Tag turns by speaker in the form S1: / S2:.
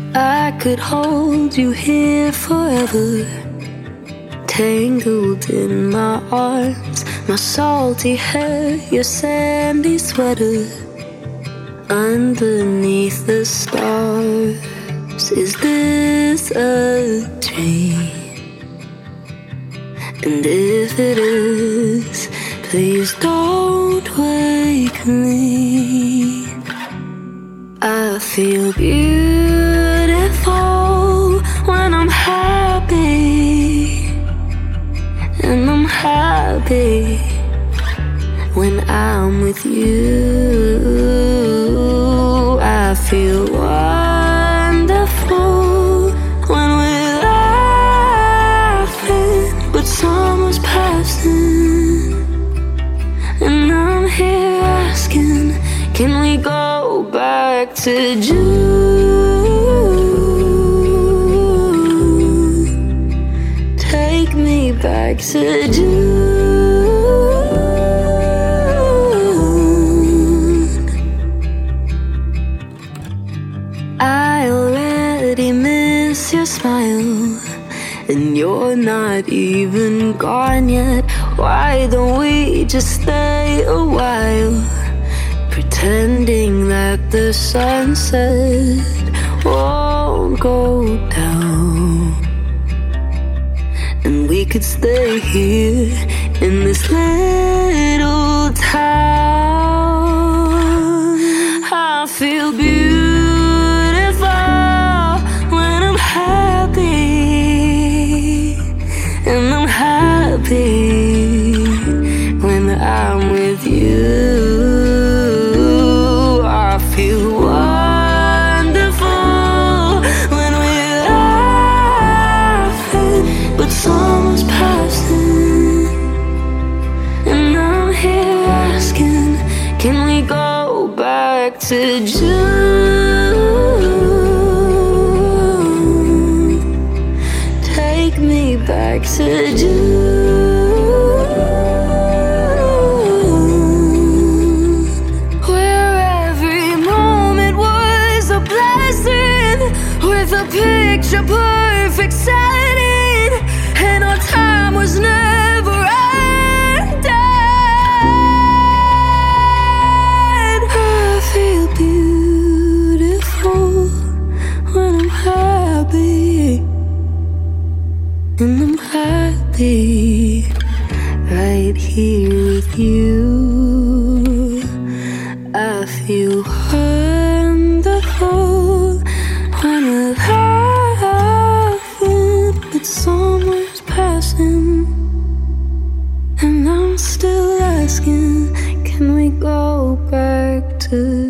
S1: I could hold you here forever, tangled in my arms, my salty hair, your sandy sweater. Underneath the stars, is this a dream? And if it is, please don't wake me. I feel beautiful when I'm happy, and I'm happy when I'm with you. I feel wonderful when we're laughing, but summer's passing, and I'm here asking, can we go back to June? Take me back to June. I already miss your smile, and you're not even gone yet. Why don't we just stay a while, pretending that the sunset won't go down, and we could stay here in this little town. I feel beautiful when I'm happy, and I'm happy when I'm with you. I feel wonderful when we're laughing, but summer's passing, and I'm here asking, can we go back to June? Take me back to June. With a picture perfect setting, and our time was never ending. I feel beautiful when I'm happy, and I'm happy right here with you. I feel wonderful when we're laughing, but summer's passing, and I'm still asking, can we go back to